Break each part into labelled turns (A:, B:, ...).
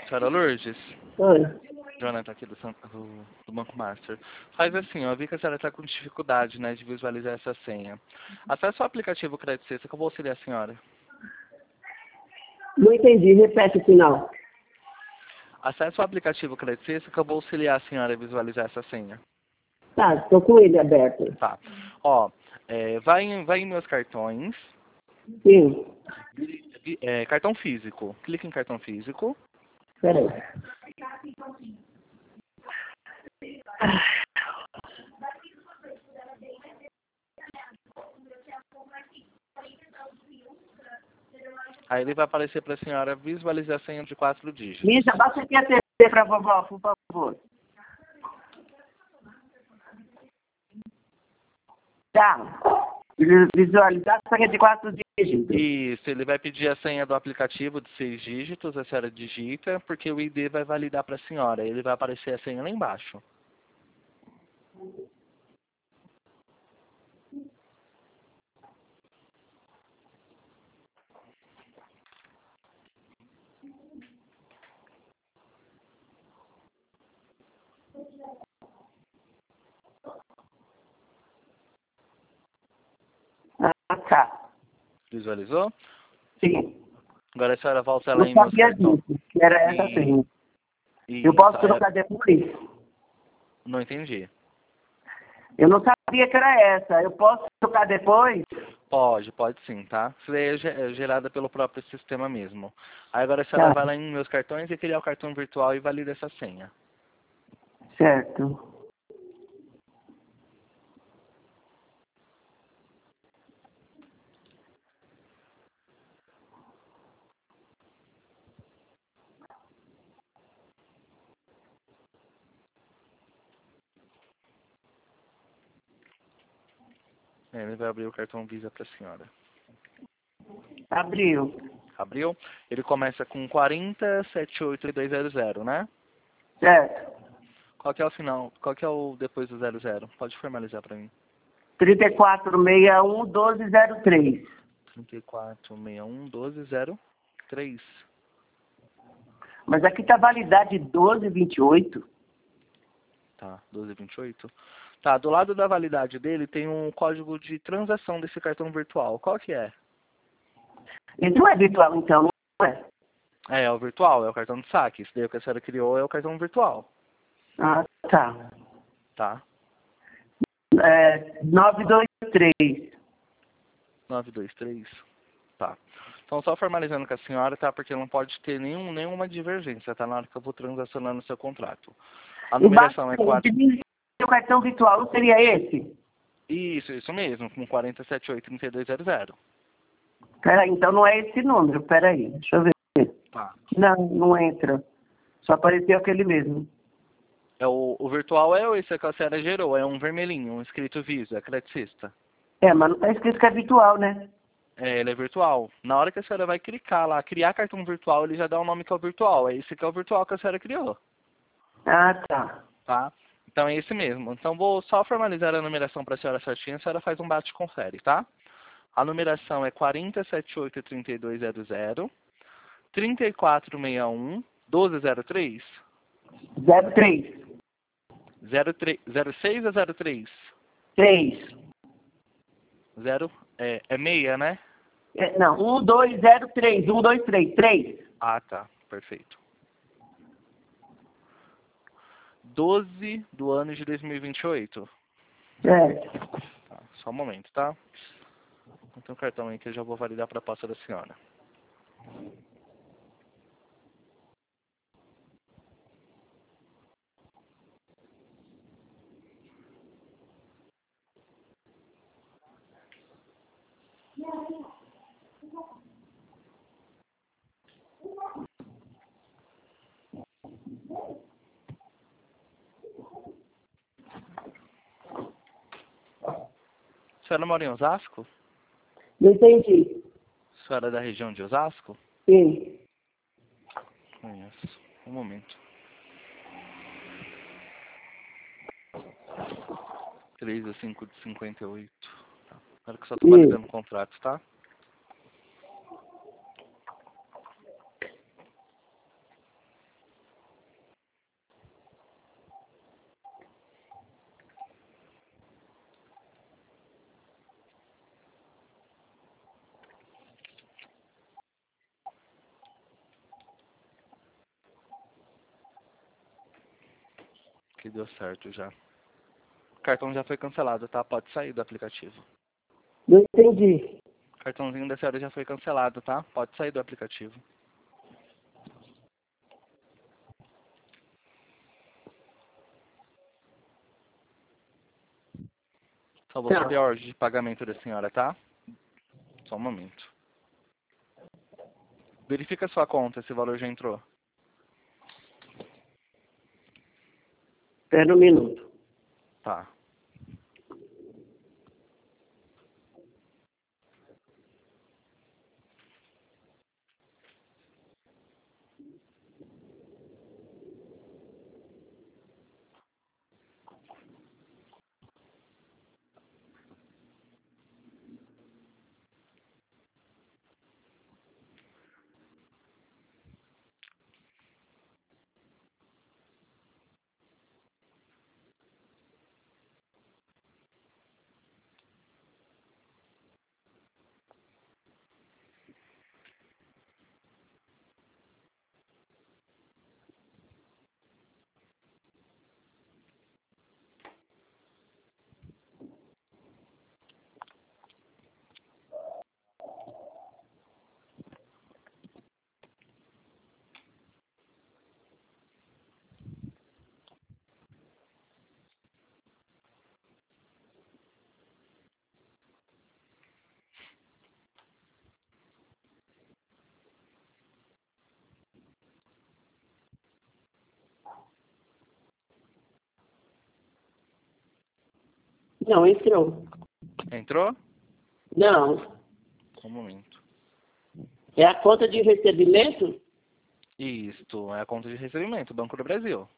A: Senhora Lourdes,
B: Oi.
A: Jonathan aqui do Banco Master. Faz assim, ó, eu vi que a senhora está com dificuldade, né, de visualizar essa senha. Acesse o aplicativo Crédito Sexta que eu vou auxiliar a senhora.
B: Não entendi, repete o final.
A: Acesse o aplicativo Crédito Sexta que eu vou auxiliar a senhora a visualizar essa senha.
B: Tá, estou com ele aberto.
A: Tá. Ó, vai em meus cartões.
B: Sim.
A: Cartão físico. Clique em cartão físico.
B: Peraí.
A: Aí ele vai aparecer para a senhora visualizar a senha de 4 dígitos.
B: Lígia, baixa aqui a TV para a vovó, por favor. Tá. Visualizar a senha de 4 dígitos.
A: Isso, ele vai pedir a senha do aplicativo de 6 dígitos, a senhora digita, porque o ID vai validar para a senhora. Ele vai aparecer a senha lá embaixo.
B: Ah, tá.
A: Visualizou?
B: Sim.
A: Agora a senhora volta lá
B: Não
A: em meus
B: sabia
A: cartões.
B: disso, que era essa senha. Eu
A: Isso,
B: posso trocar depois?
A: não entendi.
B: Eu não sabia que era essa. Eu posso trocar depois?
A: Pode sim, tá? Isso daí é gerada pelo próprio sistema mesmo. Aí agora a senhora
B: Tá.
A: vai lá em meus cartões e criar o cartão virtual e valida essa senha.
B: Certo.
A: Ele vai abrir o cartão Visa para a senhora.
B: Abriu.
A: Abriu? Ele começa com 4078200, né?
B: Certo.
A: Qual que é o final? Qual que é o depois do 00? Pode formalizar para mim.
B: 3461-1203.
A: 34611203.
B: Mas aqui está validade 1228.
A: Tá, 1228. Tá, do lado da validade dele tem um código de transação desse cartão virtual. Qual que é?
B: Ele não é virtual, então, não é?
A: É o virtual, é o cartão de saque. Esse daí que a senhora criou é o cartão virtual.
B: Ah, tá.
A: Tá?
B: 923.
A: 923. Tá. Então, só formalizando com a senhora, tá? Porque não pode ter nenhuma divergência, tá? Na hora que eu vou transacionar no seu contrato. A numeração é 4...
B: O cartão virtual seria esse?
A: Isso mesmo, com 4783200.
B: Peraí, então não é esse número, peraí, deixa eu ver.
A: Tá.
B: Não, não entra. Só apareceu aquele mesmo.
A: O virtual é esse que a senhora gerou, é um vermelhinho, um escrito Visa, crédito.
B: É, mas não tá escrito que é virtual, né?
A: É, ele é virtual. Na hora que a senhora vai clicar lá, criar cartão virtual, ele já dá o nome que é o virtual. É esse que é o virtual que a senhora criou.
B: Ah, tá.
A: Tá? Então é esse mesmo. Então vou só formalizar a numeração para a senhora certinha, a senhora faz um bate-confere, tá? A numeração é 4783200, 3461 1203.
B: 03.
A: 06 ou 03?
B: 3.
A: 0 é meia, né?
B: Não, 1203. 123. 3.
A: Ah, tá. Perfeito. 12 do ano de 2028.
B: Certo.
A: Tá, só um momento, tá? Tem um cartão aí que eu já vou validar para a pasta da senhora. A senhora mora em Osasco?
B: Não entendi.
A: A senhora é da região de Osasco?
B: Sim.
A: Conheço. Um momento. 3 a 5 de 58. Tá. Agora que eu só tô validando o contrato, tá? Aqui deu certo já. O cartão já foi cancelado, tá? Pode sair do aplicativo.
B: Não entendi.
A: O cartãozinho da senhora já foi cancelado, tá? Pode sair do aplicativo. Só vou saber a ordem de pagamento da senhora, tá? Só um momento. Verifica a sua conta, se o valor já entrou.
B: Espera um minuto.
A: Tá.
B: Não, entrou.
A: Entrou?
B: Não.
A: Só um momento.
B: É a conta de recebimento?
A: Isto é a conta de recebimento, Banco do Brasil.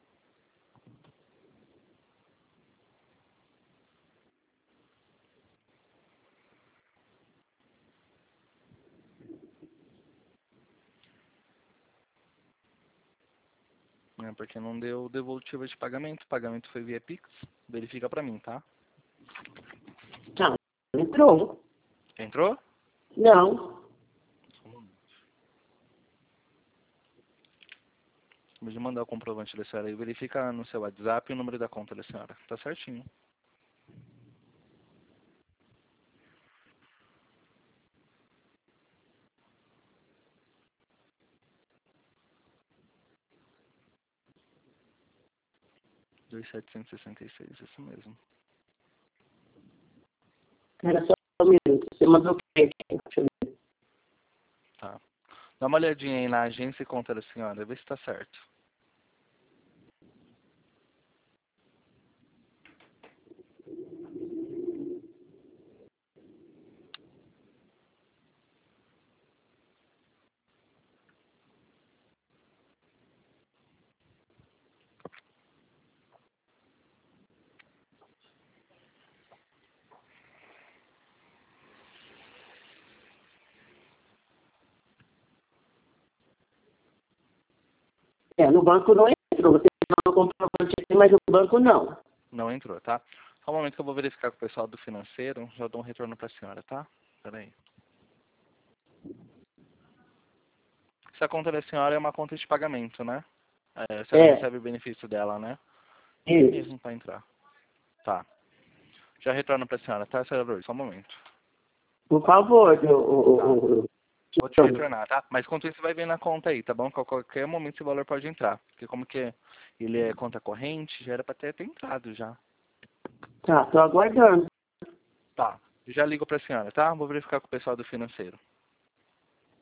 A: É porque não deu devolutiva de pagamento. O pagamento foi via Pix. Verifica pra mim, tá?
B: Não, entrou.
A: Entrou?
B: Não.
A: Vou te mandar o comprovante da senhora aí. Verifica no seu WhatsApp o número da conta da senhora. Tá certinho. R$ 2.766, isso mesmo.
B: Era só um minuto. Você mandou o quê? Deixa eu ver.
A: Tá. Dá uma olhadinha aí na agência e conta da senhora. Vê se tá certo.
B: No banco não entrou. Você não comprovante aqui, mas no banco não.
A: Não entrou, tá? Só um momento que eu vou verificar com o pessoal do financeiro. Já dou um retorno pra senhora, tá? Pera aí. Essa conta da senhora é uma conta de pagamento, né? A senhora recebe o benefício dela, né?
B: Isso.
A: Mesmo pra entrar. Tá. Já retorno pra senhora, tá, senhora Lourdes? Só um momento.
B: Por favor,
A: Vou te retornar, tá? Mas enquanto isso, vai ver na conta aí, tá bom? Que a qualquer momento esse valor pode entrar. Porque como que ele é conta corrente, já era pra ter entrado já.
B: Tá, tô aguardando.
A: Tá. Já ligo pra senhora, tá? Vou verificar com o pessoal do financeiro.